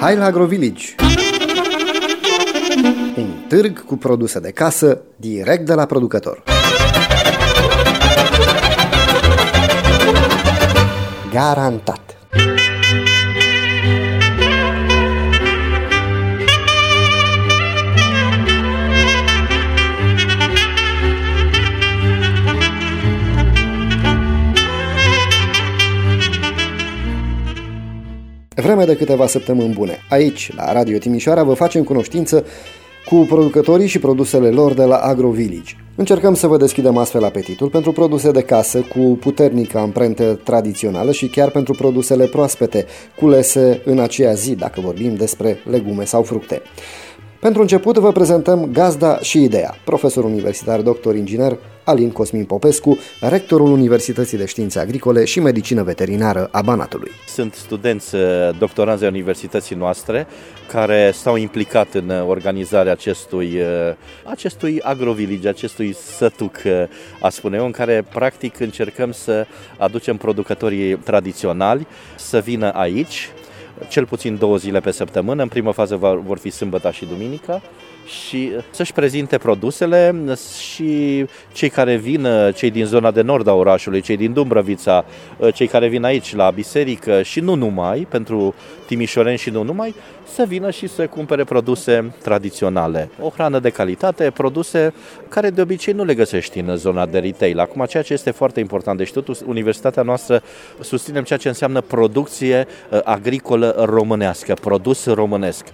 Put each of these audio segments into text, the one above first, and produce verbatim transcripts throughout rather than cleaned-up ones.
Hai la AgroVillage! Un târg cu produse de casă direct de la producător. Garantat! Vreme de câteva săptămâni bune. Aici, la Radio Timișoara, vă facem cunoștință cu producătorii și produsele lor de la AgroVillage. Încercăm să vă deschidem astfel apetitul pentru produse de casă cu puternică amprentă tradițională și chiar pentru produsele proaspete, culese în aceea zi, dacă vorbim despre legume sau fructe. Pentru început vă prezentăm gazda și ideea, profesor universitar doctor inginer Alin Cosmin Popescu, rectorul Universității de Științe Agricole și Medicină Veterinară a Banatului. Sunt studenți doctoranzi ai universității noastre care s-au implicat în organizarea acestui, acestui AgroVillage, acestui sătuc, a spune eu, în care practic încercăm să aducem producătorii tradiționali să vină aici, cel puțin două zile pe săptămână, în primă fază vor fi sâmbăta și duminica, și să-și prezinte produsele și cei care vin, cei din zona de nord a orașului, cei din Dumbrăvița, cei care vin aici la biserică și nu numai, pentru timișoreni și nu numai, să vină și să cumpere produse tradiționale. O hrană de calitate, produse care de obicei nu le găsești în zona de retail. Acum, ceea ce este foarte important de știut, universitatea noastră susținem ceea ce înseamnă producție agricolă românească, produs românesc.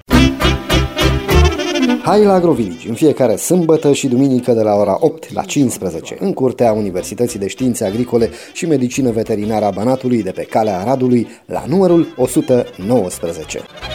Hai la AgroVillage, în fiecare sâmbătă și duminică de la ora opt la cincisprezece, în curtea Universității de Științe Agricole și Medicină Veterinară a Banatului, de pe Calea Aradului, la numărul o sută nouăsprezece.